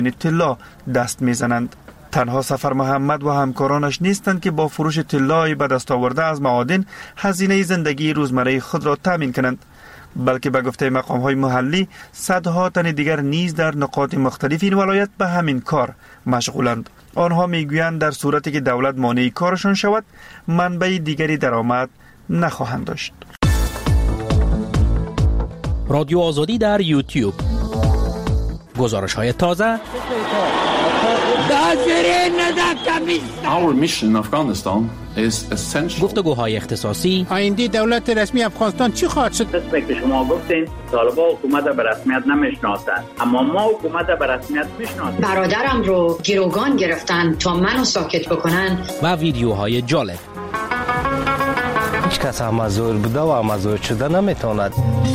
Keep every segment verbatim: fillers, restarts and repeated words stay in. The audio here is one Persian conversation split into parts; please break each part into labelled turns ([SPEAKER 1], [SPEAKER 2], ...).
[SPEAKER 1] طلا دست میزنند. تنها سفر محمد و همکارانش نیستند که با فروش طلای به دست آورده از معادن هزینه زندگی روزمره خود را تامین کنند، بلکه به گفته مقام‌های محلی صدها تن دیگر نیز در نقاط مختلف این ولایت به همین کار مشغولند. آنها میگویند در صورتی که دولت مانع کارشان شود منبع دیگری درآمد نخواهند داشت.
[SPEAKER 2] رادیو آزادی در یوتیوب، گزارش‌های تازه،
[SPEAKER 3] Our mission in Afghanistan is essential.
[SPEAKER 2] گفتگوهای اختصاصی.
[SPEAKER 4] آینده دولت رسمی افغانستان چی خواهد شد؟
[SPEAKER 5] قسمی که شما گفتین طالبان حکومت به رسمیت نمیشناسند، اما ما حکومت به رسمیت میشناسیم.
[SPEAKER 6] برادرم رو گروگان گرفتن تا منو ساکت بکنن.
[SPEAKER 2] و ویدیوهای جالب.
[SPEAKER 7] هیچ کس امازور بوده و امازور شده نمیتواند.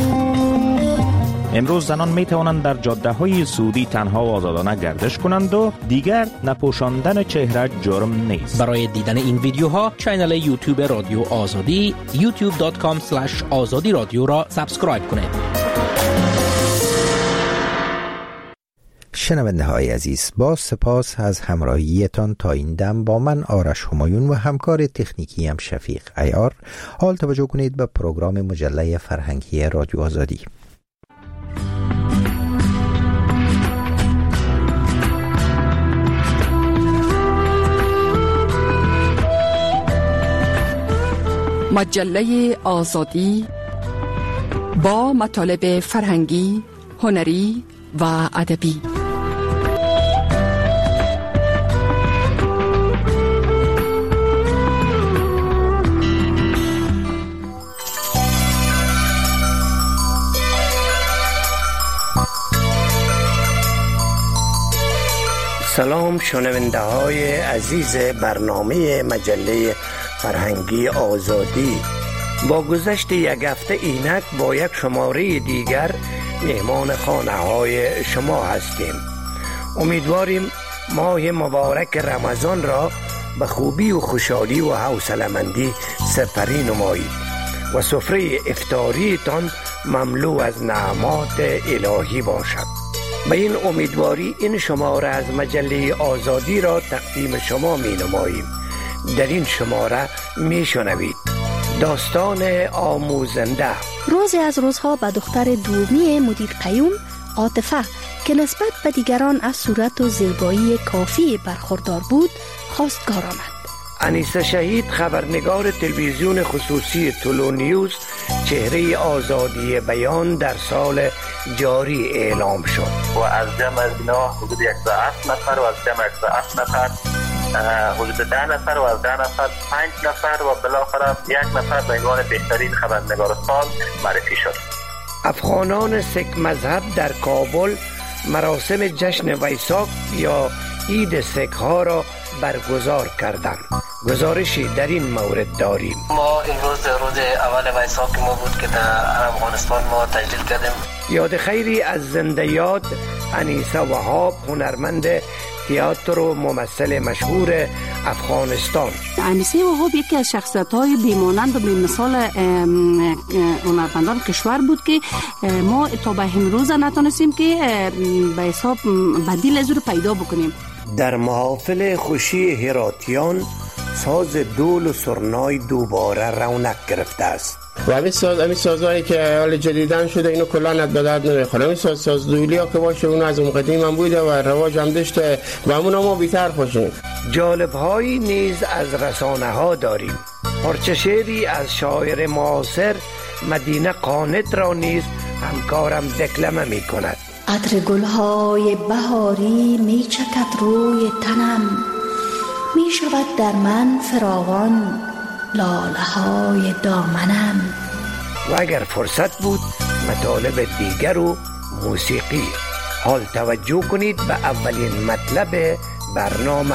[SPEAKER 8] امروز زنان می توانند در جاده های سعودی تنها و آزادانه گردش کنند و دیگر نپوشاندن چهره جرم نیست.
[SPEAKER 2] برای دیدن این ویدیوها کانال یوتیوب رادیو آزادی یوتیوب دات کام اسلش آزادی رادیو را سابسکرایب کنید.
[SPEAKER 9] شنونده های عزیز، با سپاس از همراهیتان تا این دم با من آرش همایون و همکار تکنیکی هم شفیق عیار. حال توجه کنید به پروگرام مجله فرهنگی رادیو آزادی.
[SPEAKER 10] مجله آزادی با مطالب فرهنگی، هنری و ادبی.
[SPEAKER 11] سلام شنونده های عزیز برنامه مجله فرهنگی آزادی. با گذشت یک هفته اینک با یک شماره دیگر مهمان خانه های شما هستیم. امیدواریم ماه مبارک رمضان را به خوبی و خوشحالی و حوصله‌مندی سپری نمایید و سفره افطاریتان مملو از نعمات الهی باشد. به این امیدواری این شماره از مجله آزادی را تقدیم شما می نماییم. در این شماره می شنوید داستان آموزنده.
[SPEAKER 12] روزی از روزها به دختر دومی مدیر قیوم عاطفه که نسبت به دیگران از صورت و زیبایی کافی برخوردار بود خواستگار آمد.
[SPEAKER 11] انیسه شهید خبرنگار تلویزیون خصوصی طلوع نیوز چهره آزادی بیان در سال جاری اعلام شد
[SPEAKER 13] و از جمع از اینا حدود صد و هفت نفر و از جمع صد و هفت نفر حدود ده نفر و از ده نفر پنج نفر و بالاخره یک نفر به عنوان بهترین خبرنگار سال معرفی شد.
[SPEAKER 11] افغانان سیک مذهب در کابل مراسم جشن ویساک یا عید سیک ها را برگزار کردند. گزارشی در این مورد داریم.
[SPEAKER 14] ما امروز روز اول ویساک ما بود که در افغانستان ما تجلیل کردیم.
[SPEAKER 11] یاد خیری از زنده یاد انیسه وهاب، هنرمند تئاتر و ممثل مشهور افغانستان.
[SPEAKER 15] انیسه وهاب یکی از شخصیت‌های بی‌مانند و بی‌مثال هنرمندان کشور بود که ما تا به امروز نتونستیم که به حساب بدیل از او پیدا بکنیم.
[SPEAKER 11] در محافل خوشی هراتیان ساز دول و سرنای دوباره رونق گرفته است.
[SPEAKER 16] و همین ساز همین سازهایی که حال جدیدن شده اینو کلا به درد نمیخوره. همین ساز ساز دویلی ها که باشه اون از اون قدیم هم بوده و رواج هم داشته و همون ما بیتر خوشیم.
[SPEAKER 11] جالب هایی نیز از رسانه ها داریم. پارچه شعری از شاعر معاصر مدینه قانت را نیز همکارم دکلمه می کند.
[SPEAKER 12] عطر گلهای بهاری می چکد روی تنم، می شود در من فراوان لاله های دامنم.
[SPEAKER 11] و اگر فرصت بود مطالب دیگر و موسیقی. حال توجه کنید به اولین مطلب برنامه.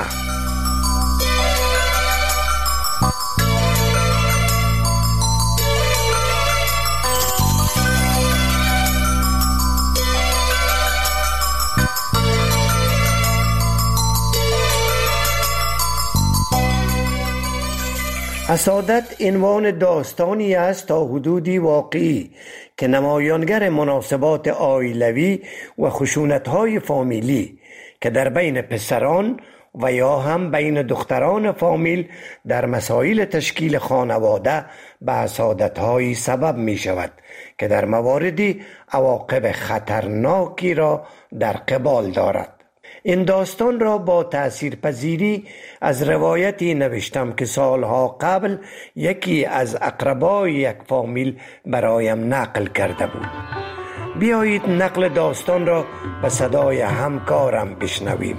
[SPEAKER 11] حسادت عنوان داستانی است تا حدودی واقعی که نمایانگر مناسبات عائلوی و خشونت‌های فامیلی که در بین پسران و یا هم بین دختران فامیل در مسائل تشکیل خانواده به حسادت‌های سبب می شود که در مواردی عواقب خطرناکی را در قبال دارد. این داستان را با تأثیرپذیری از روایتی نوشتم که سالها قبل یکی از اقربای یک فامیل برایم نقل کرده بود. بیایید نقل داستان را به صدای همکارم بشنویم.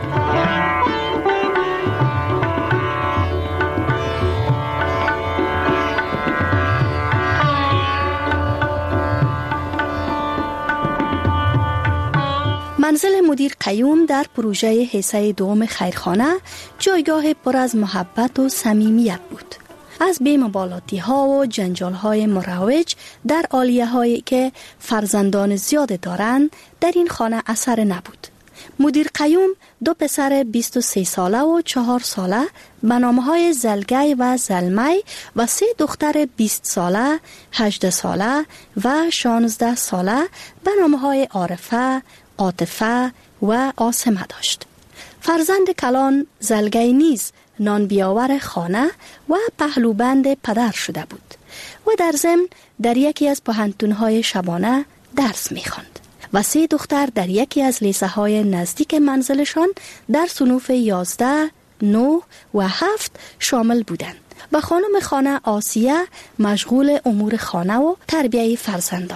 [SPEAKER 12] منزل مدیر قیوم در پروژه حصه دوم خیرخانه جایگاه پر از محبت و صمیمیت بود. از بی‌مبالاتی ها و جنجال های مروج در عالیه هایی که فرزندان زیاد دارند در این خانه اثر نبود. مدیر قیوم دو پسر بیست و سه ساله و چهار ساله به نامهای زلگی و زلمی و سه دختر بیست ساله، هجده ساله و شانزده ساله به نامهای عارفه، عاطفه و عاصمه داشت. فرزند کلان زلگی نیز نان بیاور خانه و پهلوبند پدر شده بود و در ضمن در یکی از پوهنتون‌های شبانه درس می‌خواند و سه دختر در یکی از لیسه‌های نزدیک منزلشان در صنوف یازده، نه و هفت شامل بودند و خانم خانه آسیه مشغول امور خانه و تربیت فرزندان.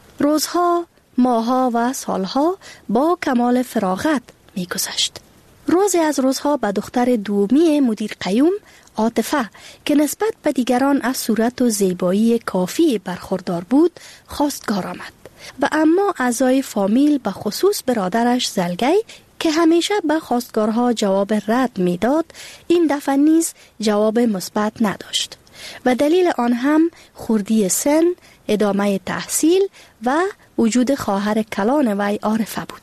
[SPEAKER 12] روزها، ماهها و سالها با کمال فراغت می‌گذشت. روزی از روزها به دختر دومی مدیر قیوم، عاطفه، که نسبت به دیگران از صورت و زیبایی کافی برخوردار بود، خواستگار آمد و اما اعضای فامیل به خصوص برادرش زلگی که همیشه به خواستگارها جواب رد میداد، این دفعه نیز جواب مثبت نداشت و دلیل آن هم خردی سن، ادامه تحصیل و وجود خواهر کلان وی عارفه بود.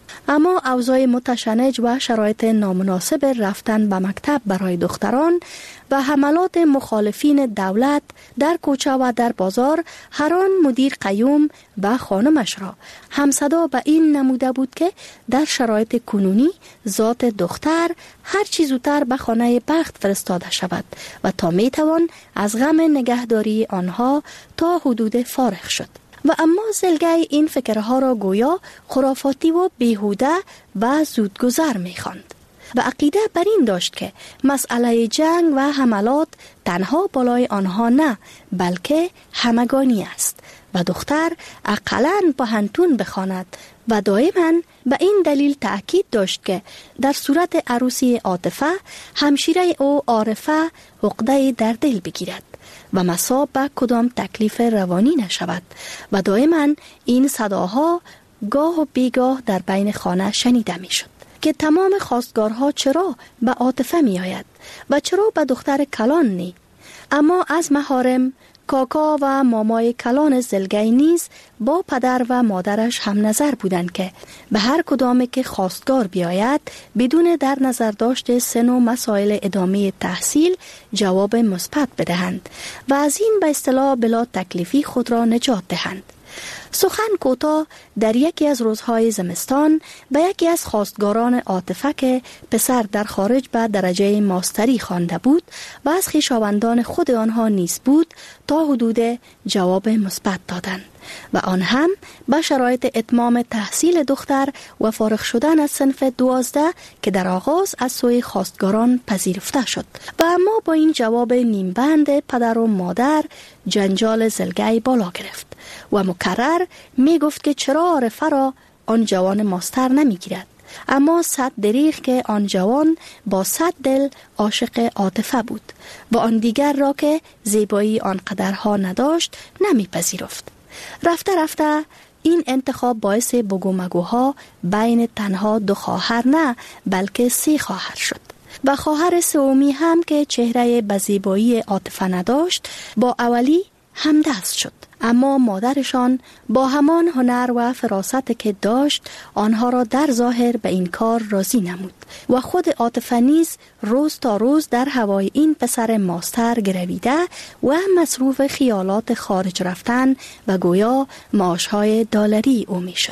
[SPEAKER 12] اما اوضاع متشنج و شرایط نامناسب رفتن به مکتب برای دختران و حملات مخالفین دولت در کوچه و در بازار هر آن مدیر قیوم و خانمش را همصدا به این نموده بود که در شرایط کنونی ذات دختر هر چی زودتر به خانه بخت فرستاده شود و تا می توان از غم نگهداری آنها تا حدود فارغ شد. و اما زلگی این فکرها را گویا خرافاتی و بیهوده و زودگذر می خواند و عقیده بر این داشت که مسئله جنگ و حملات تنها بالای آنها نه بلکه همگانی است و دختر اقلاً پوهنتون بخواند و دائما به این دلیل تأکید داشت که در صورت عروسی عاطفه همشیره او عارفه عقده در دل بگیرد و مصاب به کدام تکلیف روانی نشود و دائما این صداها گاه و بیگاه در بین خانه شنیده می شد که تمام خواستگارها چرا به عاطفه می آید و چرا به دختر کلان نی. اما از محارم کاکا و مامای کلان زلگی نیز با پدر و مادرش هم نظر بودند که به هر کدامی که خواستگار بیاید بدون در نظر داشت سن و مسائل ادامه تحصیل جواب مثبت بدهند و از این به اصطلاح بلا تکلیفی خود را نجات دهند. سخن کوتاه در یکی از روزهای زمستان به یکی از خواستگاران عاطفه که پسر در خارج به درجه ماستری خوانده بود و از خویشاوندان خود آنها نیز بود تا حدود جواب مثبت دادند و آن هم به شرایط اتمام تحصیل دختر و فارغ شدن از صنف دوازده که در آغاز از سوی خواستگاران پذیرفته شد و اما با این جواب نیمبند پدر و مادر جنجال زلگی بالا گرفت و مکرر می گفت که چرا عارفه را آن جوان ماستر نمی گیرد، اما صد دریغ که آن جوان با صد دل عاشق عاطفه بود و آن دیگر را که زیبایی آنقدرها نداشت نمی پذیرفت. رفته رفته این انتخاب باعث بگومگوها بین تنها دو خواهر نه بلکه سه خواهر شد و خواهر سومی هم که چهره بزیبایی عاطفه نداشت با اولی همدست شد، اما مادرشان با همان هنر و فراست که داشت آنها را در ظاهر به این کار راضی نمود و خود عاطفه نیز روز تا روز در هوای این پسر ماستر گرویده و مصروف خیالات خارج رفتن و گویا معاشهای دلاری او می شد.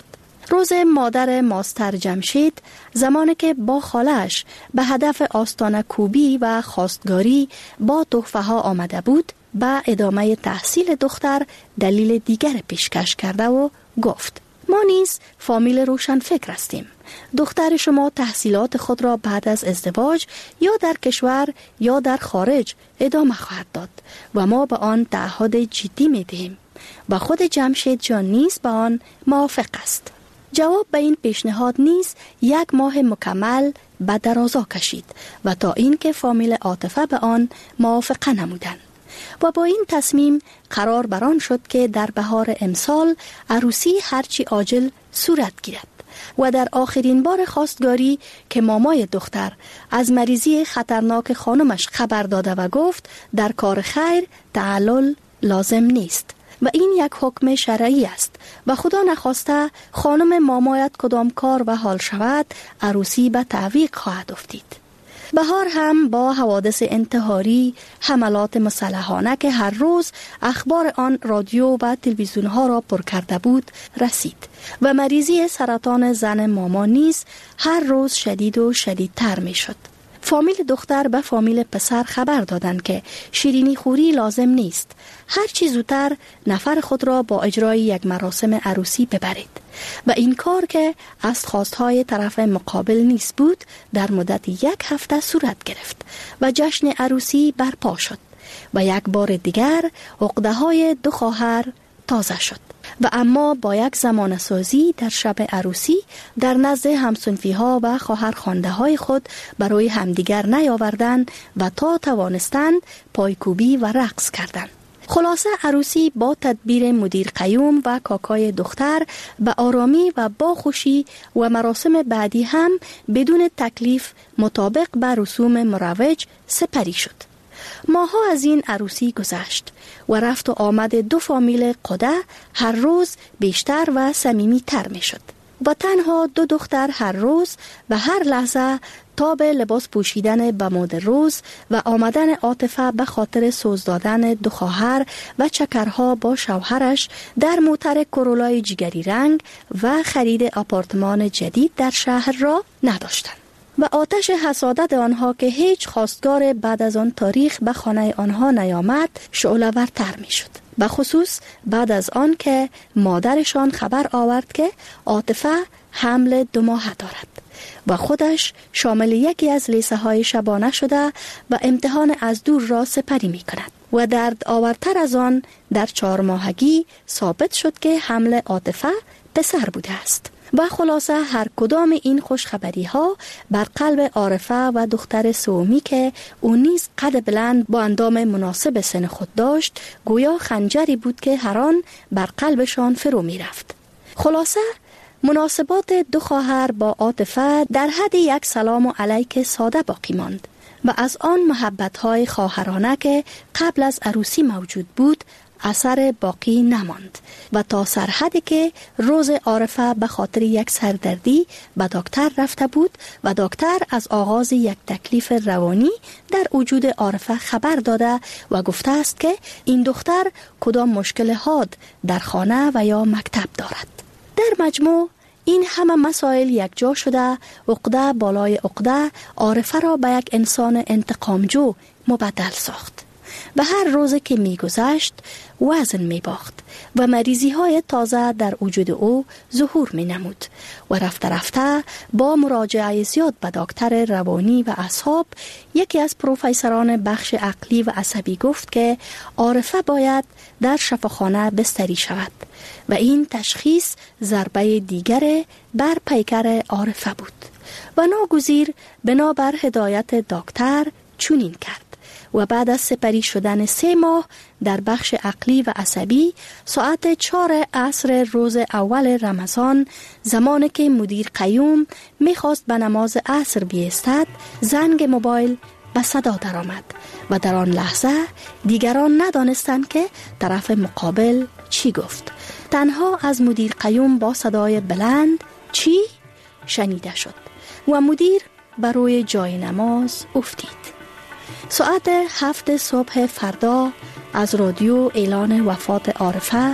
[SPEAKER 12] روز مادر ماستر جمشید زمانی که با خالش به هدف آستانه کوبی و خواستگاری با تحفه ها آمده بود، به ادامه تحصیل دختر دلیل دیگر پیشکش کرده و گفت: ما نیز فامیل روشن فکر هستیم. دختر شما تحصیلات خود را بعد از ازدواج یا در کشور یا در خارج ادامه خواهد داد و ما به آن تعهد جدی می دهیم و خود جمشید جان نیز به آن موافق است. جواب به این پیشنهاد نیز یک ماه مکمل به درازا کشید و تا اینکه فامیل عاطفه به آن موافقه نمودند و با این تصمیم قرار بران شد که در بهار امسال عروسی هرچی عاجل صورت گیرد و در آخرین بار خواستگاری که مامای دختر از مریضی خطرناک خانمش خبر داده و گفت در کار خیر تعلل لازم نیست و این یک حکم شرعی است و خدا نخواسته خانم مامایت کدام کار و حال شود، عروسی به تعویق خواهد افتید. بهار هم با حوادث انتحاری، حملات مسلحانه که هر روز اخبار آن رادیو و تلویزیون ها را پر کرده بود رسید و مریضی سرطان زن ماما نیز هر روز شدید و شدیدتر می شد. فامیل دختر به فامیل پسر خبر دادند که شیرینی خوری لازم نیست، هر چی زودتر نفر خود را با اجرای یک مراسم عروسی ببرید و این کار که از خواستهای طرف مقابل نیست بود در مدت یک هفته صورت گرفت و جشن عروسی برپا شد و یک بار دیگر عقده های دو خواهر تازه شد و اما با یک زمان سازی در شب عروسی در نزد همسنفی ها و خواهر خانده های خود برای همدیگر نیاوردند و تا توانستند پایکوبی و رقص کردند. خلاصه عروسی با تدبیر مدیر قیوم و کاکای دختر به آرامی و با خوشی و مراسم بعدی هم بدون تکلیف مطابق به رسوم مروج سپری شد. ماها از این عروسی گذشت و رفت و آمد دو فامیل قده هر روز بیشتر و صمیمی تر می شد و تنها دو دختر هر روز و هر لحظه تا به لباس پوشیدن به مد روز و آمدن عاطفه به خاطر سوز دادن دو خواهر و چکرها با شوهرش در موتر کرولای جگری رنگ و خرید آپارتمان جدید در شهر را نداشتند و آتش حسادت آنها که هیچ خواستگار بعد از آن تاریخ به خانه آنها نیامد شعله‌ورتر می شد. به خصوص بعد از آن که مادرشان خبر آورد که عاطفه حمل دو ماه دارد و خودش شامل یکی از لیسه های شبانه شده و امتحان از دور را سپری می کند و درد آورتر از آن در چهار ماهگی ثابت شد که حمل عاطفه پسر بوده است. و خلاصه هر کدام این خوشخبری ها بر قلب عارفه و دختر سومی که او نیز قد بلند با اندام مناسب سن خود داشت گویا خنجری بود که هر آن بر قلبشان فرو می رفت. خلاصه مناسبات دو خواهر با عاطفه در حد یک سلام علیک ساده باقی ماند و از آن محبت‌های خواهرانه که قبل از عروسی موجود بود اثر باقی نماند و تا سرحدی که روز عارفه به خاطر یک سردردی به دکتر رفته بود و دکتر از آغاز یک تکلیف روانی در وجود عارفه خبر داده و گفته است که این دختر کدام مشکل حاد در خانه و یا مکتب دارد. در مجموع این همه مسائل یک جا شده عقده بالای عقده عارفه را به یک انسان انتقامجو مبدل ساخت و هر روز که می گذشت وزن می باخت و مریضی های تازه در وجود او ظهور می نمود و رفته رفته با مراجعه زیاد به دکتر روانی و اعصاب یکی از پروفسوران بخش عقلی و عصبی گفت که عارفه باید در شفاخانه بستری شود و این تشخیص ضربه دیگر بر پیکر عارفه بود و ناگزیر بنابر هدایت دکتر چنین کرد و بعد از سپری شدن سه ماه در بخش عقلی و عصبی ساعت چهار عصر روز اول رمضان زمانی که مدیر قیوم میخواست به نماز عصر بیستد زنگ موبایل به صدا درآمد و در آن لحظه دیگران ندانستند که طرف مقابل چی گفت. تنها از مدیر قیوم با صدای بلند چی شنیده شد و مدیر بر روی جای نماز افتید. ساعت هفت صبح فردا از رادیو اعلان وفات عارفه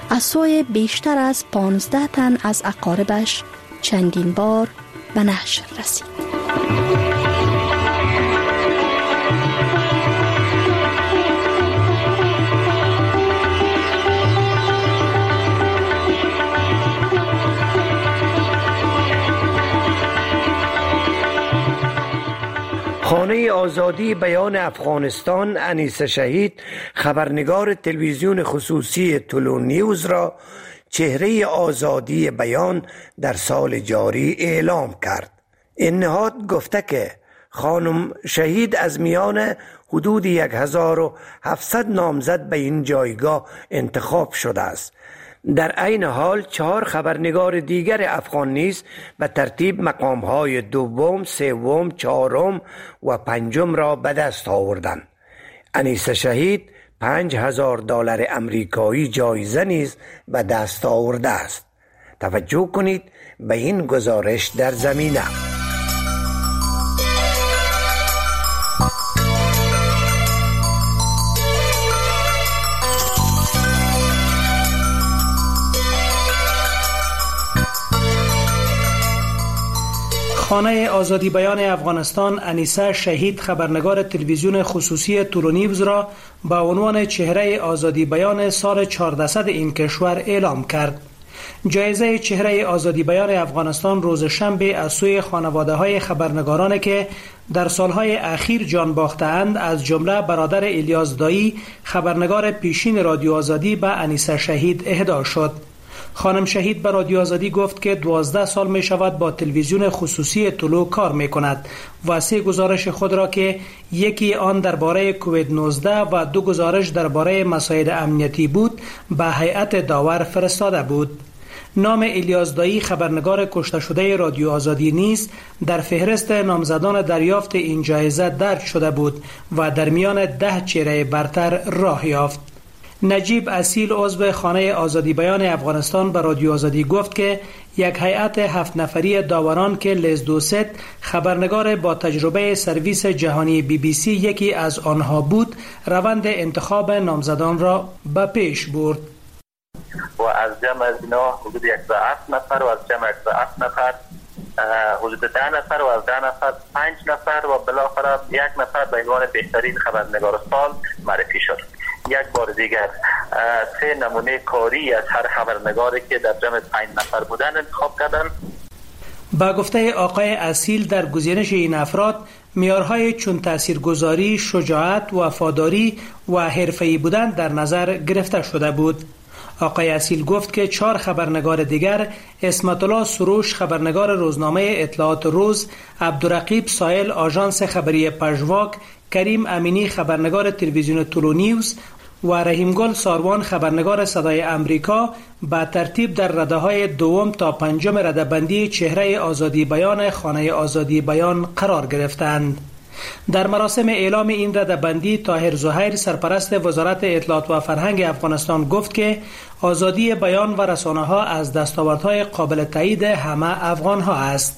[SPEAKER 12] از سوی بیشتر از پانزده تن از اقاربش چندین بار به نشر رسید.
[SPEAKER 11] خانه آزادی بیان افغانستان انیسه شهید خبرنگار تلویزیون خصوصی تولو نیوز را چهره آزادی بیان در سال جاری اعلام کرد. این نهاد گفته که خانم شهید از میان حدود یک هزار و هفتصد نامزد به این جایگاه انتخاب شده است. در عین حال چهار خبرنگار دیگر افغان نیز به ترتیب مقام‌های دوم، سوم، چهارم و پنجم را به دست آوردند. انیسه شهید پنج هزار دلار امریکایی جایزه نیز به دست آورده است. توجه کنید به این گزارش در زمینه.
[SPEAKER 17] خانه آزادی بیان افغانستان انیسه شهید خبرنگار تلویزیون خصوصی تولو نیوز را به عنوان چهره آزادی بیان سال چهاردهصد این کشور اعلام کرد. جایزه چهره آزادی بیان افغانستان روز شنبه از سوی خانواده های خبرنگارانی که در سالهای اخیر جان باختند از جمله برادر الیاس دایی خبرنگار پیشین رادیو آزادی به انیسه شهید اهدا شد. خانم شهید به رادیو آزادی گفت که دوازده سال می شود با تلویزیون خصوصی تولو کار می کند و سه گزارش خود را که یکی آن درباره کووید نوزده و دو گزارش درباره مسائل امنیتی بود به هیئت داور فرستاده بود. نام الیاس دایی خبرنگار کشته شده رادیو آزادی نیز در فهرست نامزدان دریافت این جایزه درج شده بود و در میان ده چهره برتر راه یافت. نجیب اصیل عضو خانه آزادی بیان افغانستان به رادیو آزادی گفت که یک هیئت هفت نفری داوران که لیز دوست خبرنگار با تجربه سرویس جهانی بی بی سی یکی از آنها بود روند انتخاب نامزدان را به پیش برد.
[SPEAKER 13] و از جمع از اینا حدود صد و هفت نفر و از جمع صد و هفت نفر حدود ده نفر و از ده نفر پنج نفر و بالاخره یک نفر به عنوان بهترین خبرنگار سال معرفی شد. یک بار دیگر سه نمونه کاری از هر خبرنگاری که در جمع پنج نفر بودن انتخاب کردن.
[SPEAKER 17] با گفته آقای اصیل در گزینش این افراد معیارهای چون تاثیرگذاری، شجاعت، وفاداری و حرفه‌ای بودن در نظر گرفته شده بود. آقای اصیل گفت که چهار خبرنگار دیگر اسمت الله سروش خبرنگار روزنامه اطلاعات روز، عبدالرقیب سایل آژانس خبری پژواک، کریم امینی خبرنگار تلویزیون تولو نیوز و رحیم گل ساروان خبرنگار صدای امریکا به ترتیب در رده‌های دوم تا پنجم رده‌بندی چهره آزادی بیان خانه آزادی بیان قرار گرفتند. در مراسم اعلام این رده‌بندی طاهر زهیر سرپرست وزارت اطلاعات و فرهنگ افغانستان گفت که آزادی بیان و رسانه‌ها از دستاوردهای قابل تایید همه افغان‌ها است.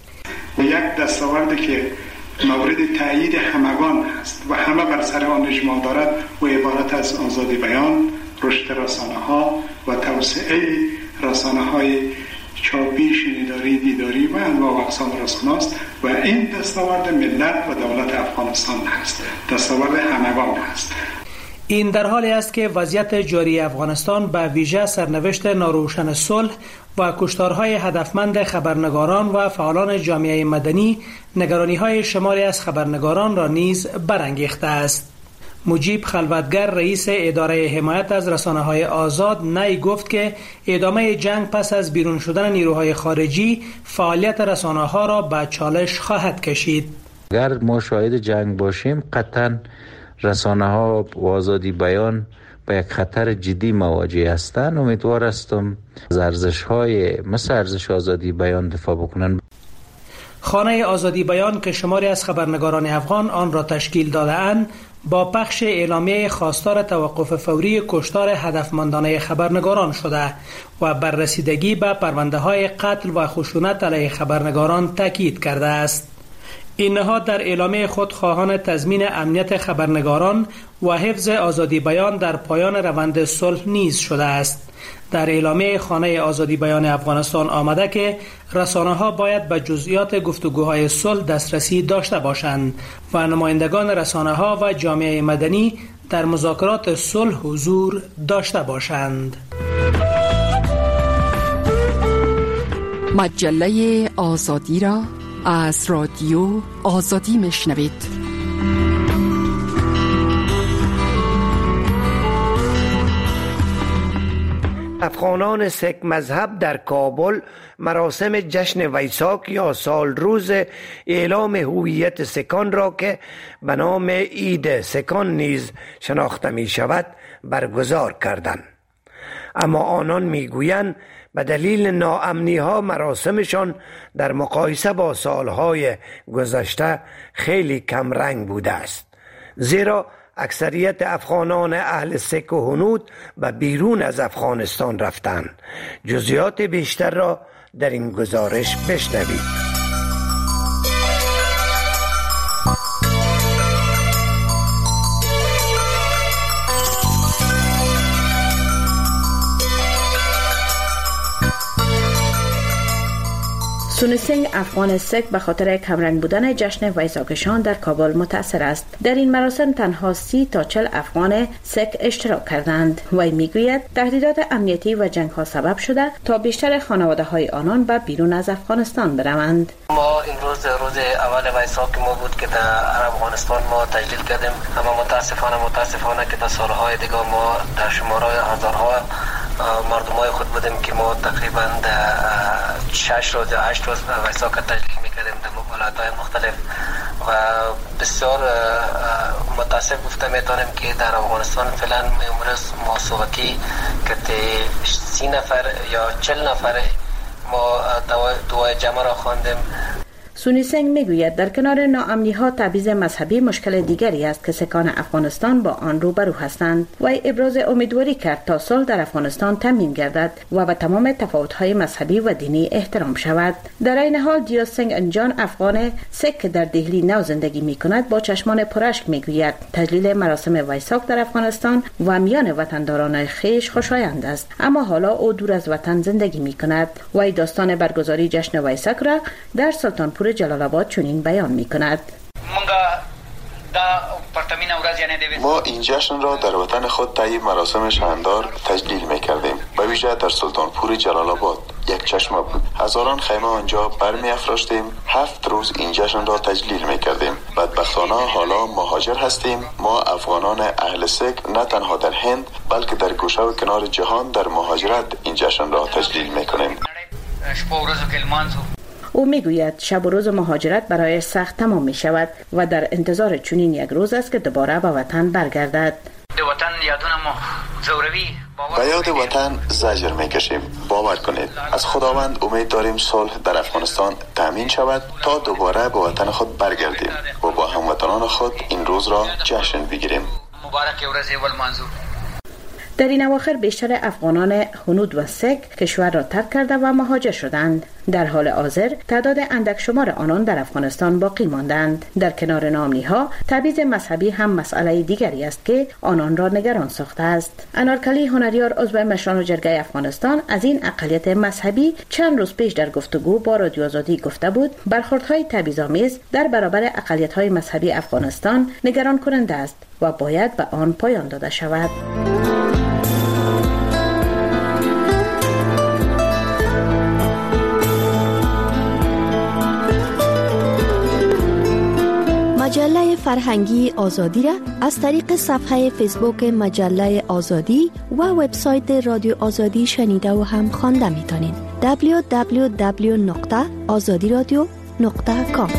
[SPEAKER 18] یک دستاوردی که مورد تایید همگان است و همه بر سر آن اجماع دارد و عبارت از آزادی بیان، رشد رسانه‌ها و توسعه رسانه‌های چاپی، شنیداری، دیداری و انواع و اقسام رسانه است و این دستاورد ملت و دولت افغانستان است، دستاورد همگان است.
[SPEAKER 17] این در حالی است که وضعیت جاری افغانستان به ویژه سرنوشت ناروشن صلح و کشتارهای هدفمند خبرنگاران و فعالان جامعه مدنی نگرانی‌های شماری از خبرنگاران را نیز برانگیخته است. مجیب خلوتگر رئیس اداره حمایت از رسانه‌های آزاد نی گفت که ادامه جنگ پس از بیرون شدن نیروهای خارجی فعالیت رسانه‌ها را به چالش خواهد کشید.
[SPEAKER 19] اگر ما شاهد جنگ باشیم قطعاً رسانه‌ها و آزادی بیان با یک خطر جدی مواجه هستند. امیدوار هستم از ارزش‌های مثل ارزش آزادی بیان دفاع بکنند.
[SPEAKER 17] خانه آزادی بیان که شماری از خبرنگاران افغان آن را تشکیل داده‌اند با پخش اعلامیه خواستار توقف فوری کشتار هدفمندانه خبرنگاران شده و بر رسیدگی به پرونده‌های قتل و خشونت علیه خبرنگاران تاکید کرده است. این نهاد در اعلامیه خود خواهان تضمین امنیت خبرنگاران و حفظ آزادی بیان در پایان روند صلح نیز شده است. در اعلامیه خانه آزادی بیان افغانستان آمده که رسانه‌ها باید به جزئیات گفتگوهای صلح دسترسی داشته باشند و نمایندگان رسانه‌ها و جامعه مدنی در مذاکرات صلح حضور داشته باشند.
[SPEAKER 10] مجله آزادی را از رادیو آزادی میشنوید.
[SPEAKER 11] افغانان سک مذهب در کابل مراسم جشن ویساک یا سال روز اعلام هویت سکان را که به نام عید سکان نیز شناخته می شود برگزار کردند. اما آنان می گویند به دلیل ناامنی ها مراسمشان در مقایسه با سالهای گذشته خیلی کم رنگ بوده است، زیرا اکثریت افغانان اهل سک و هنود به بیرون از افغانستان رفتند. جزئیات بیشتر را در این گزارش بشنوید.
[SPEAKER 20] سونی سنگ افغان سک به خاطر کمرنگ بودن جشن ویساکشان در کابل متاثر است. در این مراسم تنها سی تا چل افغان سک اشتراک کردند. وی میگوید تهدیدات امنیتی و جنگ ها سبب شده تا بیشتر خانواده های آنان به بیرون از افغانستان بروند.
[SPEAKER 14] ما امروز روز اول ویساک ما بود که در افغانستان ما تجلیل کردیم، اما متاسفانه متاسفانه که در سالهای دیگه ما در شمارهای هزارها مردم های خود بودیم که ما تقریبا شش روز یا هشت روز ویساک تجلیل میکردیم در ولایت‌های مختلف و بسیار متاسف گفته میتونیم که در افغانستان فعلا امروز ما صبحی که سی نفر یا چل نفر ما دعای جمع را خواندیم.
[SPEAKER 20] سونی سنگ میگوید در کنار ناامنی ها تبعیض مذهبی مشکل دیگری است که سکان افغانستان با آن روبرو هستند. وی ابراز امیدواری کرد تا صلح در افغانستان تامین گردد و به تمام تفاوت های مذهبی و دینی احترام شود. در این حال دیو سنگ انجان افغان سک در دهلی نو زندگی می کند با چشمان پراشک میگوید تجلیل مراسم ویساک در افغانستان و میان وطنداران خویش خوشایند است، اما حالا او دور از وطن زندگی می کند. وی داستان برگزاری جشن ویساک را در سلطانپور جلال آباد چنین بیان می کند.
[SPEAKER 21] ما این جشن را در وطن خود طی مراسم شاندار تجلیل می کردیم. به ویژه در سلطانپور جلال آباد یک چشمه بود. هزاران خیمه آنجا برمی افراشتیم. هفت روز این جشن را تجلیل می کردیم. بدبختانه حالا مهاجر هستیم. ما افغانان اهل سک نه تنها در هند بلکه در گوشه و کنار جهان در مهاجرت این جشن را تجلیل می کنیم.
[SPEAKER 20] او میگوید شب و روز مهاجرت برای سخت تمام می شود و در انتظار چنین یک روز است که دوباره به وطن برگردد.
[SPEAKER 21] به یاد وطن زجر می کشیم. باور کنید از خداوند امید داریم صلح در افغانستان تامین شود تا دوباره به وطن خود برگردیم و با هموطنان خود این روز را جشن بگیریم.
[SPEAKER 20] در این اواخر بیشتر افغانان هنود و سک کشور را ترک کرده و مهاجر شدند. در حال حاضر تعداد اندک شمار آنان در افغانستان باقی ماندند. در کنار ناامنی‌ها تبعیض مذهبی هم مسئله دیگری است که آنان را نگران ساخته است. انارکلی هنریار عضو مشران جرگه افغانستان از این اقلیت مذهبی چند روز پیش در گفتگو با رادیو آزادی گفته بود برخوردهای تبعیض‌آمیز در برابر اقلیت‌های مذهبی افغانستان نگران کننده است و باید به آن پایان داده شود.
[SPEAKER 12] مجله فرهنگی آزادی را از طریق صفحه فیسبوک مجله آزادی و وبسایت رادیو آزادی شنیده و هم خوانده میتونید. دبلیو دبلیو دبلیو نقطه آزادی رادیو نقطه کام.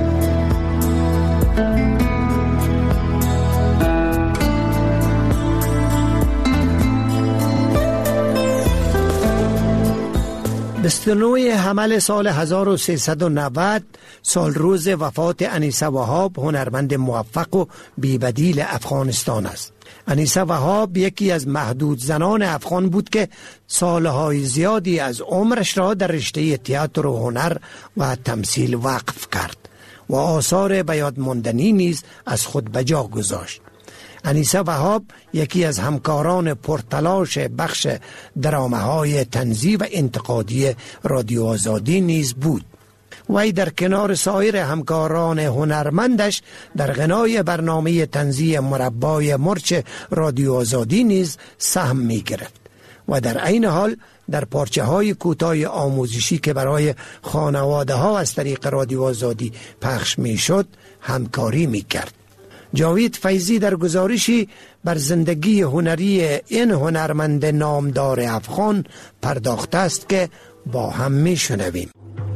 [SPEAKER 11] بیست و نه حمل سال هزار و سیصد و نود سال روز وفات انیسه وهاب هنرمند موفق و بی‌بدیل افغانستان است. انیسه وهاب یکی از محدود زنان افغان بود که سالهای زیادی از عمرش را در رشته تئاتر و هنر و تمثیل وقف کرد و آثار به یاد ماندنی نیز از خود به جا گذاشت. انیسه وهاب یکی از همکاران پرتلاش بخش درامه‌های طنزی و انتقادی رادیو آزادی نیز بود. وی در کنار سایر همکاران هنرمندش در غنای برنامه طنزی مربای مرچ رادیو آزادی نیز سهم می گرفت و در عین حال در پارچه های کوتاه آموزشی که برای خانواده ها از طریق رادیو آزادی پخش می شد همکاری می کرد. جاوید فیضی در گزارشی بر زندگی هنری این هنرمند نامدار افغان پرداخته است که با هم می شنویم.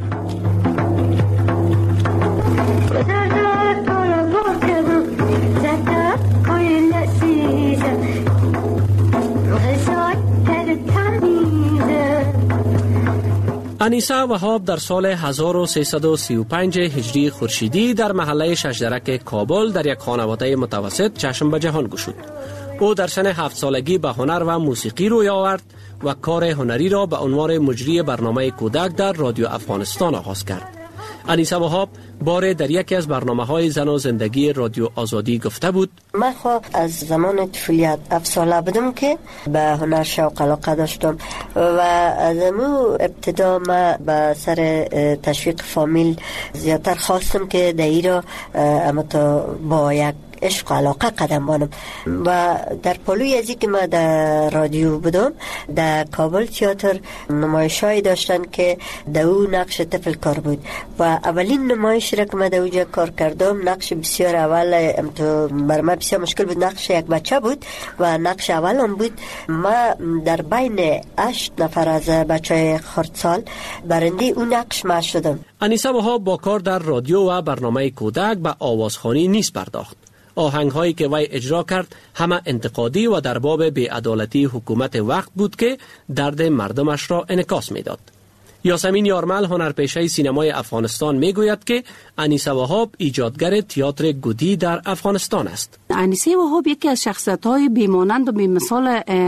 [SPEAKER 1] انیسه وهاب در سال هزار و سیصد و سی و پنج هجری خورشیدی در محله ششدرک کابل در یک خانواده متوسط چشم به جهان گشود. او در سن هفت سالگی به هنر و موسیقی روی آورد و کار هنری را به عنوان مجری برنامه کودک در رادیو افغانستان آغاز کرد. انیسه وهاب باره در یکی از برنامه‌های زن و زندگی رادیو آزادی گفته بود:
[SPEAKER 22] من خب از زمان طفولیت هفت ساله بودم که به هنر شوق علاقه داشتم و از امو ابتدا من به سر تشویق فامیل زیادتر خواستم که در ای را اما تا با یک عشق و علاقه قدم بانم و در پلوی ازی که من در رادیو بودم در کابل تئاتر نمایش‌هایی داشتن که در او نقش طفل کار بود و اولین نمایش را که من در اوجا کار کردم نقش بسیار اول بر من بسیار مشکل بود. نقش یک بچه بود و نقش اولم بود. من در بین هشت نفر از بچه خردسال برنده اون نقش من شدم.
[SPEAKER 1] انیسه وهاب با کار در رادیو و برنامه کودک به آوازخوانی نیز پرداخت. آهنگ هایی که وی اجرا کرد همه انتقادی و در باب بی‌عدالتی حکومت وقت بود که درد مردمش را انعکاس می‌داد. یاسمین یارمل هنرپیشه سینمای افغانستان میگوید که انیسه وهاب ایجادگر تئاتر گودی در افغانستان است.
[SPEAKER 15] انیسه وهاب یکی از شخصیت‌های بی‌مانند و بی‌مثال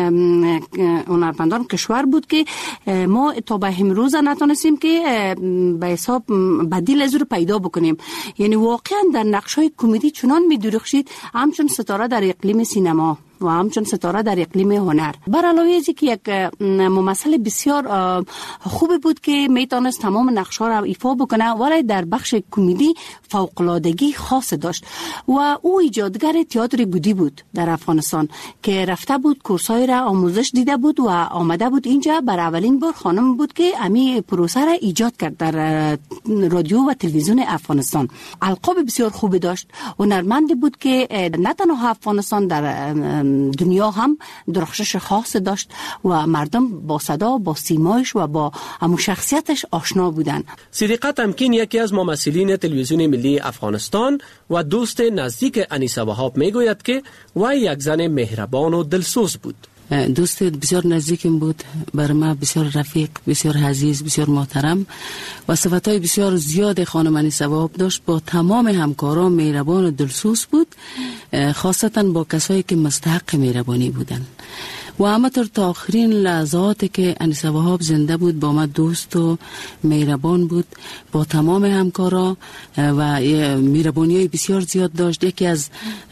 [SPEAKER 15] هنرمندان کشور بود که ما تا به امروز نتونستیم که به حساب بدیل از رو پیدا بکنیم. یعنی واقعا در نقش‌های کمدی چنان می‌درخشید همچون ستاره در اقلیم سینما و همچون ستاره در اقلیم هنر. بر علاوه از اینکه یک ممثل بسیار خوب بود که میتونست تمام نقش‌ها را ایفا بکنه ولی در بخش کمدی فوق‌العادگی خاص داشت و او ایجادگر تئاتر گودی بود در افغانستان که رفته بود کورسای را آموزش دیده بود و آمده بود اینجا. بر اولین بار خانم بود که امی پروسه را ایجاد کرد در رادیو و تلویزیون افغانستان. القاب بسیار خوبی داشت. هنرمندی بود که نه تنها افغانستان در دنیا هم درخشش خاص داشت و مردم با صدا با سیمایش و با همون شخصیتش آشنا بودن.
[SPEAKER 1] صدیقه تمکین یکی از ممثلین تلویزیون ملی افغانستان و دوست نزدیک انیسه وهاب میگوید که وی یک زن مهربان و دلسوز بود.
[SPEAKER 23] دوست بسیار نزدیکم بود، بر ما بسیار رفیق، بسیار عزیز، بسیار محترم و صفاتهای بسیار زیاد خانم انیسه وهاب داشت. با تمام همکاران مهربان و دلسوز بود، خاصتا با کسایی که مستحق مهربانی بودند و همینطور تا آخرین لحظاتی که انیسه وهاب زنده بود با ما دوست و مهربان بود با تمام همکارا و مهربانی‌های بسیار زیاد داشت. یکی از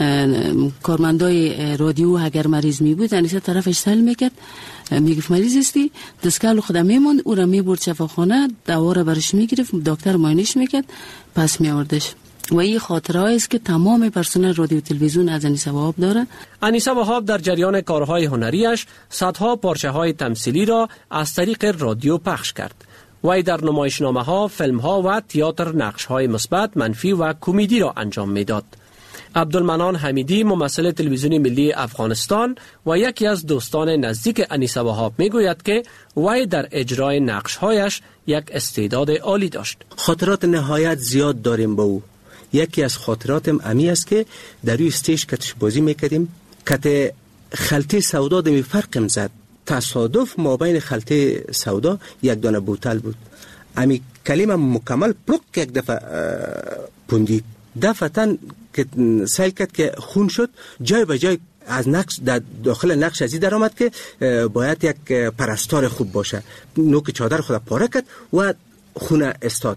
[SPEAKER 23] کارمندای رادیو اگر مریض می بود انیسه طرفش سل میکرد، میگفت مریض استی، دستگاه خودم میموند، او را میبرد شفاخانه، دوا را برش میگرفت، دکتر معاینش میکرد، پس میآوردش. و این خاطرهایی است که تمام پرسنل رادیو تلویزیون از انیسه وهاب داره.
[SPEAKER 1] انیسه وهاب در جریان کارهای هنریش صدها پارچه های تمثیلی را از طریق رادیو پخش کرد. وی در نمایشنامه ها، فیلم ها و تئاتر نقش های مثبت، منفی و کمدی را انجام میداد. عبدالمنان حمیدی ممثل تلویزیون ملی افغانستان و یکی از دوستان نزدیک انیسه وهاب میگوید که وی در اجرای نقش‌هایش یک استعداد عالی داشت.
[SPEAKER 24] خاطرات نهایت زیاد داریم با او. یکی از خاطراتم امی است که در روی استیج کتش بازی میکردیم، کت خلطه سودا دمی فرقم زد. تصادف ما بین خلطه سودا یک دانه بوتل بود. امی کلمه مکمل پلوک یک دفعه پوندید. دفعتاً که سعی کرد که خون شد، جای به جای از نقش در داخل نقش ازی در آمد که باید یک پرستار خوب باشه. نوک چادر خود پاره کرد و خونه استاد کرد.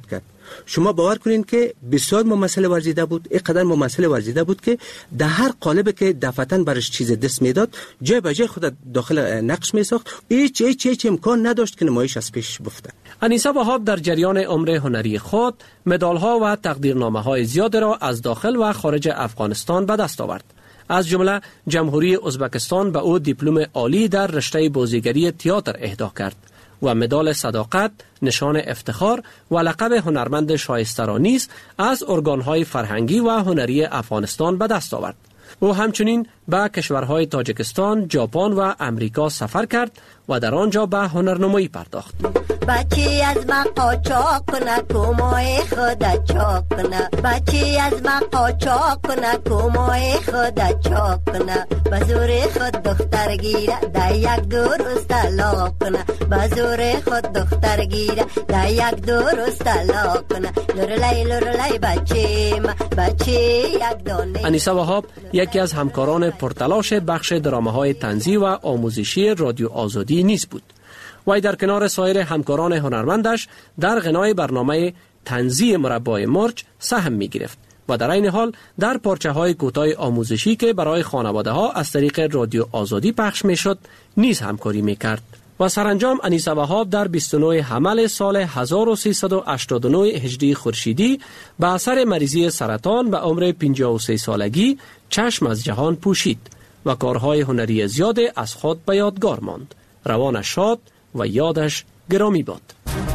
[SPEAKER 24] شما باور کنین که بسیار ممثل ورزیده بود، اینقدر ممثل ورزیده بود که در هر قالب که دفعتاً برش چیز دست میداد جای به جای خود داخل نقش میساخت. هیچ هیچ هیچ امکان نداشت که نمایش از پیش بفته.
[SPEAKER 1] انیسه وهاب در جریان عمر هنری خود مدال‌ها و تقدیرنامه‌های زیاد را از داخل و خارج افغانستان به دست آورد. از جمله جمهوری ازبکستان به او دیپلم عالی در رشته بازیگری تئاتر اهدا کرد و مدال صداقت، نشان افتخار و لقب هنرمند شایسته را نیز از ارگان‌های فرهنگی و هنری افغانستان به دست آورد. او همچنین به کشورهای تاجیکستان، ژاپن و امریکا سفر کرد و در آنجا به هنرنمایی پرداخت.
[SPEAKER 3] بچی از ما قاچاق کنه کومای خود چاق کنه، بچی از ما قاچاق کنه کومای خود چاق کنه، بزور خود دختر گیره در یک درست طلاق کنه، بزور خود دختر گیره در یک درست طلاق کنه. لورلای لورلای بچی ما بچی یک دانه.
[SPEAKER 1] انیسه وهاب یکی از همکاران پرتلاش بخش درامه‌های طنزی و آموزشی رادیو آزادی نیز بود. وی در کنار سایر همکاران هنرمندش در غنای برنامه طنزی مربای مرچ سهم می گرفت و در این حال در پارچه های کوتاه آموزشی که برای خانواده ها از طریق رادیو آزادی پخش می شد نیز همکاری می کرد. و سرانجام انیسه وهاب در بیست و نه حمل سال هزار و سیصد و هشتاد و نه هجری خورشیدی به اثر مریضی سرطان به عمر پنجاه و سه سالگی چشم از جهان پوشید و کارهای هنری زیاد از خود به یادگار ماند. روانش شاد و یادش گرامی باد.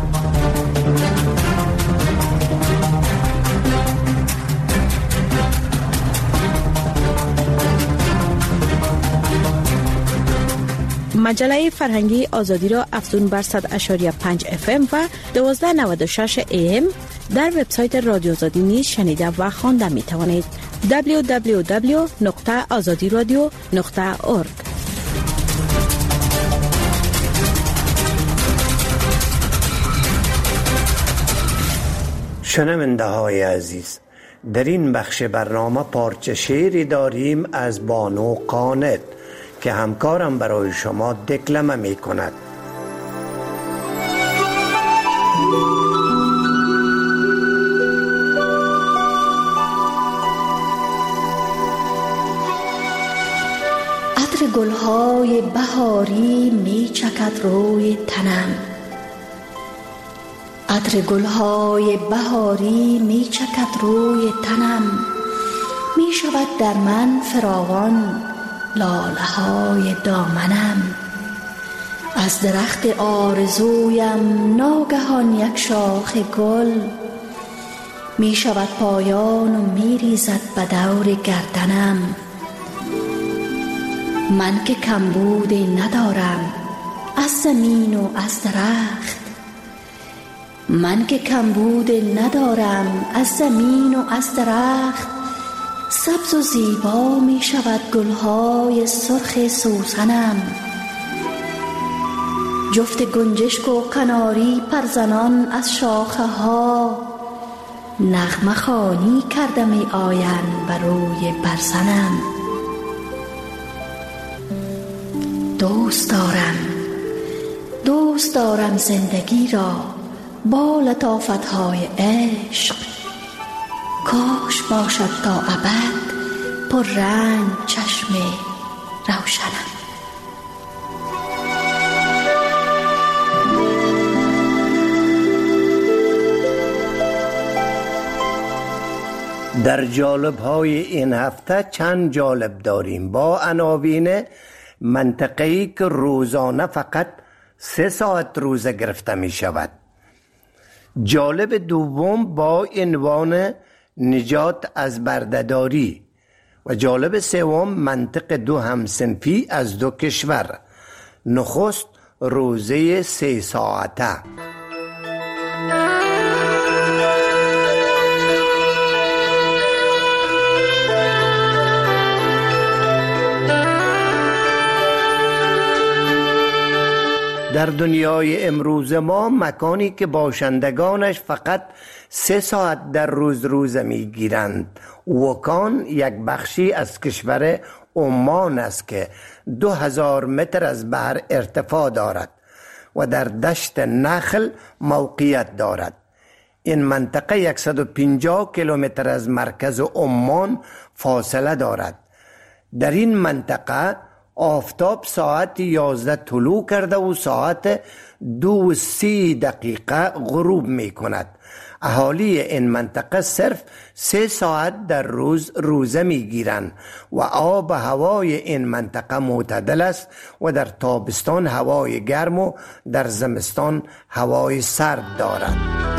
[SPEAKER 20] مجله فرهنگی آزادی را افزون بر صد اشاری پنج اف ام و دوازده نود و شش ای ام در وبسایت رادیو آزادی نیز شنیده و خوانده می توانید. دبلیو دبلیو دبلیو نقطه آزادی رادیو نقطه اورگ.
[SPEAKER 11] شنونده های عزیز، در این بخش برنامه پارچه شعری داریم از بانو قانت که همکارم برای شما دکلمه می کند.
[SPEAKER 12] عطر گلهای بهاری می چکد روی تنم، عطر گلهای بهاری می چکد روی تنم، می شود در من فراوان لاله های دامنم. از درخت آرزویم ناگهان یک شاخ گل می شود پایان و می ریزد به دور گردنم. من که کمبودی ندارم از زمین و از درخت، من که کمبودی ندارم از زمین و از درخت، سبز و زیبا می شود گلهای سرخ سوسنم. جفت گنجشک و کناری پرزنان از شاخه ها نغمه خوانی کرده می آیند بر روی برزنم. دوست دارم دوست دارم زندگی را با لطافت‌های عشق، کاش باشد تا ابد پر رنگ چشم روشنم.
[SPEAKER 11] در جالب های این هفته چند جالب داریم با عناوین منطقه‌ای که روزانه فقط سه ساعت روزه گرفته می شود. جالب دوم با عنوان نجات از بردهداری و جالب سوم منطق دو همصنفی از دو کشور. نخست روزه سه ساعته. در دنیای امروز ما مکانی که باشندگانش فقط سه ساعت در روز روزه می گیرند، وکان یک بخشی از کشور عمان است که دو هزار متر از بحر ارتفاع دارد و در دشت نخل موقعیت دارد. این منطقه صد و پنجاه کیلومتر از مرکز عمان فاصله دارد. در این منطقه آفتاب ساعت یازده طلوع کرده و ساعت دو و سی دقیقه غروب می کند. اهالی این منطقه صرف سه ساعت در روز روزه می گیرند و آب و هوای این منطقه معتدل است و در تابستان هوای گرم و در زمستان هوای سرد دارد.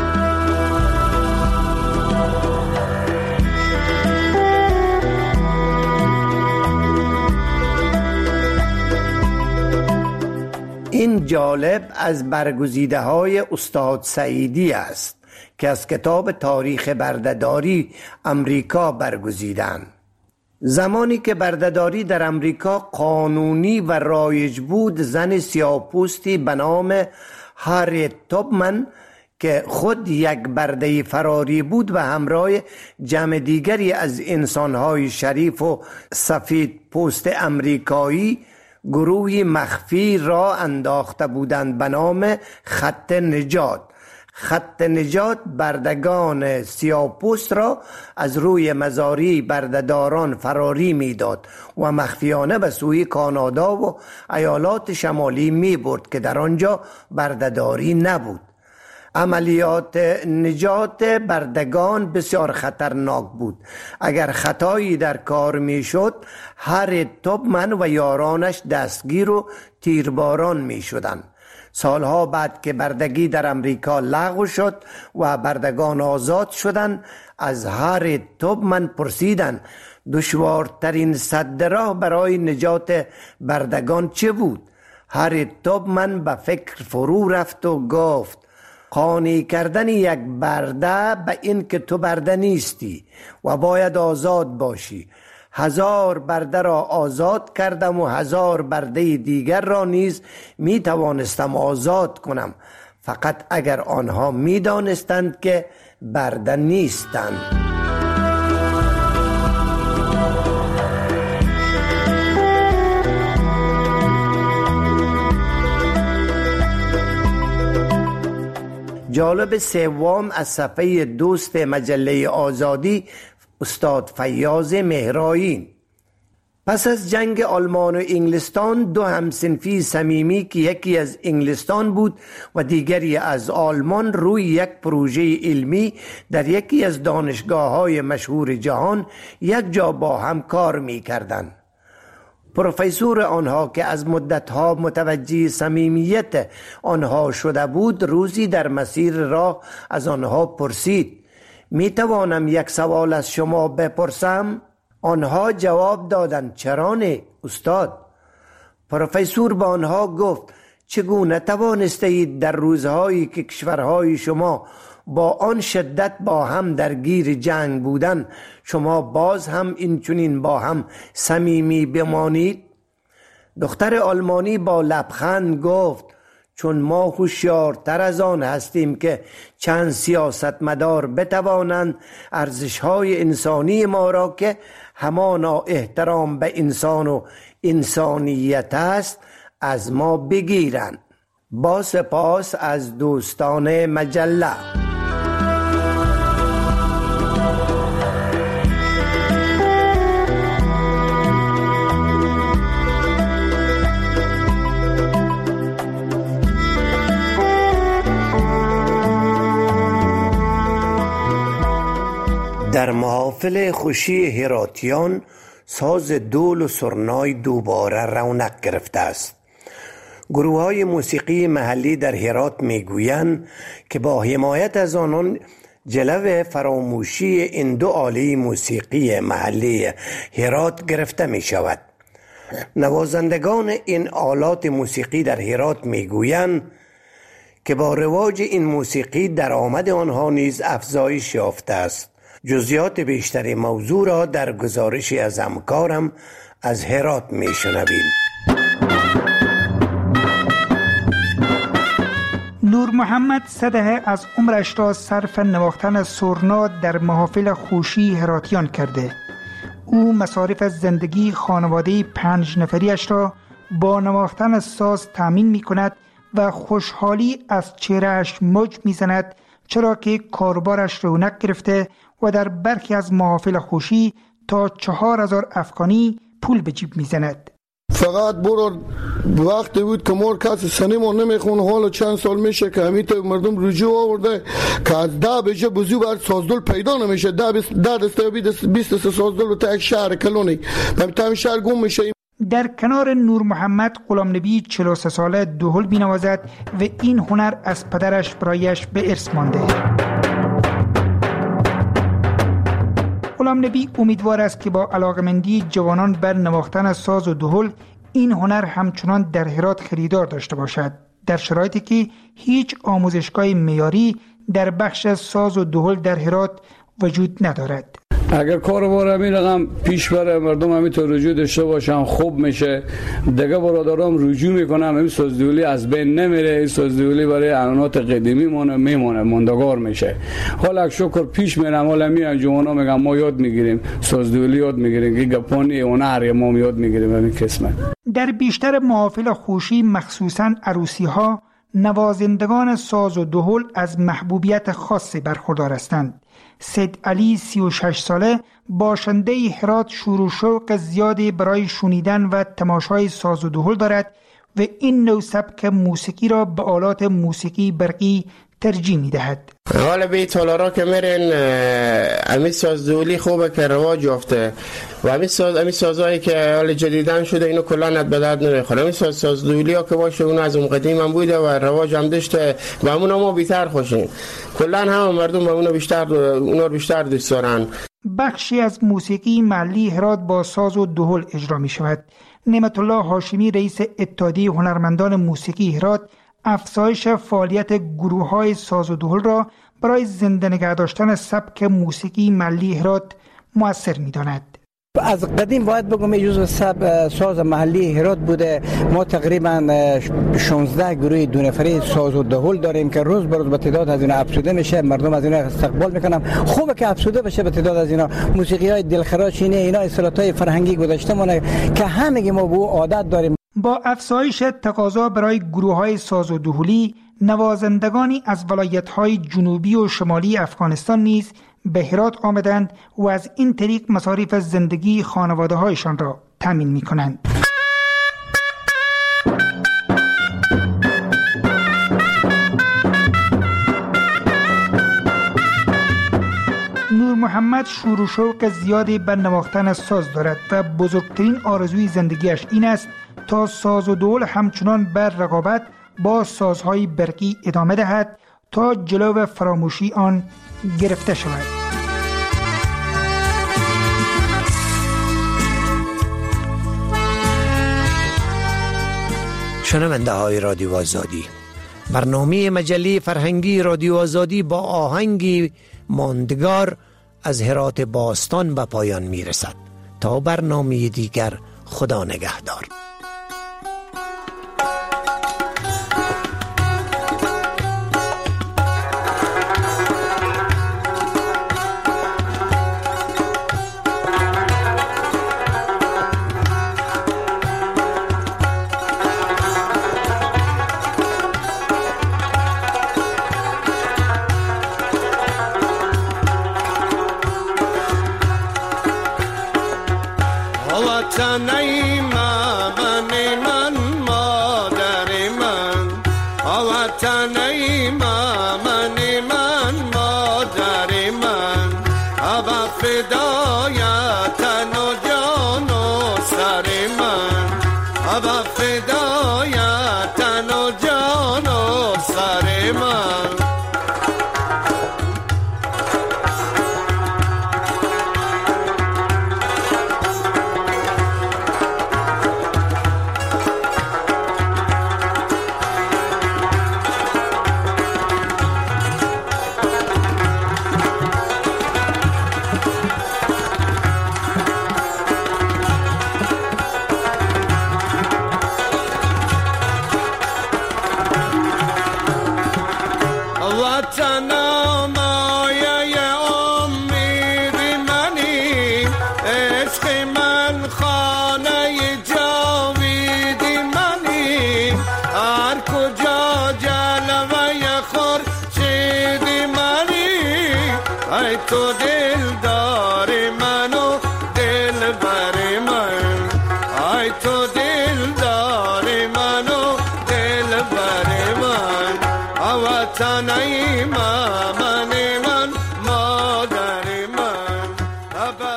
[SPEAKER 11] این جالب از برگزیده های استاد سعیدی است که از کتاب تاریخ بردهداری امریکا برگزیدند. زمانی که بردهداری در امریکا قانونی و رایج بود، زن سیاه‌پوستی به نام هاریت توبمن که خود یک برده فراری بود و همراه جمع دیگری از انسانهای شریف و سفید پوست امریکایی گروهی مخفی را انداخته بودند به نام خط نجات. خط نجات بردگان سیاه‌پوست را از روی مزاری بردهداران فراری میداد و مخفیانه به سوی کانادا و ایالات شمالی می برد که در آنجا بردهداری نبود. عملیات نجات بردگان بسیار خطرناک بود. اگر خطایی در کار می شد، هر توبمن و یارانش دستگیر و تیرباران می شدند. سالها بعد که بردگی در امریکا لغو شد و بردگان آزاد شدند، از هر توبمن پرسیدند دشوارترین سد راه برای نجات بردگان چه بود؟ هر توبمن به فکر فرو رفت و گفت قانع کردن یک برده به این که تو برده نیستی و باید آزاد باشی. هزار برده را آزاد کردم و هزار برده دیگر را نیز می توانستم آزاد کنم، فقط اگر آنها می دانستند که برده نیستند. جالب سوم از صفحه دوست مجله آزادی استاد فیاض مهرایی. پس از جنگ آلمان و انگلستان دو همسنفی صمیمی که یکی از انگلستان بود و دیگری از آلمان روی یک پروژه علمی در یکی از دانشگاه‌های مشهور جهان یک جا با هم کار می‌کردند. پروفسور آنها که از مدتها متوجه صمیمیت آنها شده بود روزی در مسیر راه از آنها پرسید می توانم یک سوال از شما بپرسم؟ آنها جواب دادند چرا نه استاد؟ پروفسور با آنها گفت چگونه توانسته اید در روزهایی که کشورهای شما با آن شدت با هم درگیر جنگ بودن شما باز هم اینچنین با هم صمیمی بمانید؟ دختر آلمانی با لبخند گفت چون ما هوشیارتر از آن هستیم که چند سیاستمدار بتوانند ارزش‌های انسانی ما را که همانا احترام به انسان و انسانیت است از ما بگیرند. با سپاس از دوستان مجله. در محافل خوشی هراتیان ساز دول و سرنای دوباره رونق گرفته است. گروه های موسیقی محلی در هرات میگویند که با حمایت از آنان جلو فراموشی این دو آله موسیقی محلی هرات گرفته می شود. نوازندگان این آلات موسیقی در هرات میگویند که با رواج این موسیقی درآمد آنها نیز افزایش یافته است. جزئیات بیشتر موضوع را در گزارشی از همکارم از هرات میشنویم.
[SPEAKER 4] نور محمد سه دهه از عمرش را صرف نواختن سرنا در محافل خوشی هراتیان کرده. او مصارف زندگی خانواده پنج نفریش را با نواختن ساز تامین می کند و خوشحالی از چهرهش موج می زند چرا که کاربارش رونق گرفته و در برخی از محافل خوشی تا چهار هزار افغانی پول به جیب میزند.
[SPEAKER 5] فقط برو وقتی بود که مور کسی سنیمون نمیخونه، حالا چند سال میشه که همیت مردم رجوع آورده که از ده بجه بزیو باید سازدول پیدا نمیشه. ده دسته بیست دسته سازدول تا یک شهر کلونی همین شهر گم میشه.
[SPEAKER 4] در کنار نور محمد غلامنبی چهل و سه ساله دهل بینوازد و این هنر از پدرش برایش به ارث مانده. غلامنبی امیدوار است که با علاقمندی جوانان بر نواختن ساز و دهل این هنر همچنان در هرات خریدار داشته باشد، در شرایطی که هیچ آموزشگاه معیاری در بخش ساز و دهل در هرات وجود ندارد.
[SPEAKER 6] اگر کاروبار همین رقم پیش بره، مردم همینطور رجوع داشته باشن، خوب میشه. دیگه برادرام رجوع میکنن، همین سازدهلی از بین نمیره. این سازدهلی برای عنعنات قدیمی مونه میمونه، ماندگار میشه. حالا شکر پیش میرم، حالا میان جوانا میگن ما یاد میگیریم، سازدهلی یاد میگیریم، که گپانی هنر ما یاد میگیریم. همین قسمت
[SPEAKER 4] در بیشتر محافل خوشی مخصوصا عروسی ها نوازندگان ساز و دهل از محبوبیت خاصی برخوردار هستند. سید علی سی و شش ساله باشنده هرات شور و شوق زیادی برای شنیدن و تماشای ساز و دهل دارد و این نوع سبک موسیقی را به آلات موسیقی برقی ترجیح می دهد.
[SPEAKER 16] حالا به تالارا که میرین امی سازدهلی خوبه که رواج یافته و امی ساز امی سازایی که حالا جدیدن شده اینو کلا ند به درد نمیخوره. امی ساز سازدهلی ها که باشه اون از اون قدیم هم بوده و رواج هم داشته و همون ما بیشتر خوشیم. کلا هم مردم به اونو بیشتر اونو بیشتر دوست دارن.
[SPEAKER 4] بخشی از موسیقی محلی هرات با ساز و دهل اجرا می شود. نعمت الله هاشمی رئیس اتحادیه هنرمندان موسیقی هرات افزایش فعالیت گروه‌های ساز و دهل را برای زنده نگه داشتن سبک موسیقی محلی هرات مؤثر می‌داند.
[SPEAKER 7] از قدیم باید بگم جزو سب ساز محلی هرات بوده. ما تقریبا شانزده گروه دو نفره ساز و دهل داریم که روز به روز به تعداد از اینا افزوده میشه، مردم از اینا استقبال میکنن. خوبه که افزوده بشه به تعداد از اینا. موسیقی های دلخراش اینه، اینا اصالت‌های فرهنگی گذشته مونه که همگی ما به عادت داریم.
[SPEAKER 4] با افزایش تقاضا برای گروه‌های ساز و دهلی، نوازندگانی از ولایت‌های جنوبی و شمالی افغانستان نیز به هرات آمدند و از این طریق مصارف زندگی خانواده‌هایشان را تامین می‌کنند. نور محمد شور و شوق زیادی به نواختن ساز دارد و بزرگترین آرزوی زندگیش این است تا ساز و دهل همچنان بر رقابت با سازهای برقی ادامه دهد تا جلو فراموشی آن گرفته شود.
[SPEAKER 11] شنونده های رادیو آزادی، برنامه مجله فرهنگی رادیو آزادی با آهنگی ماندگار از هرات باستان به پایان می رسد. تا برنامه دیگر، خدا نگهدار. فدایت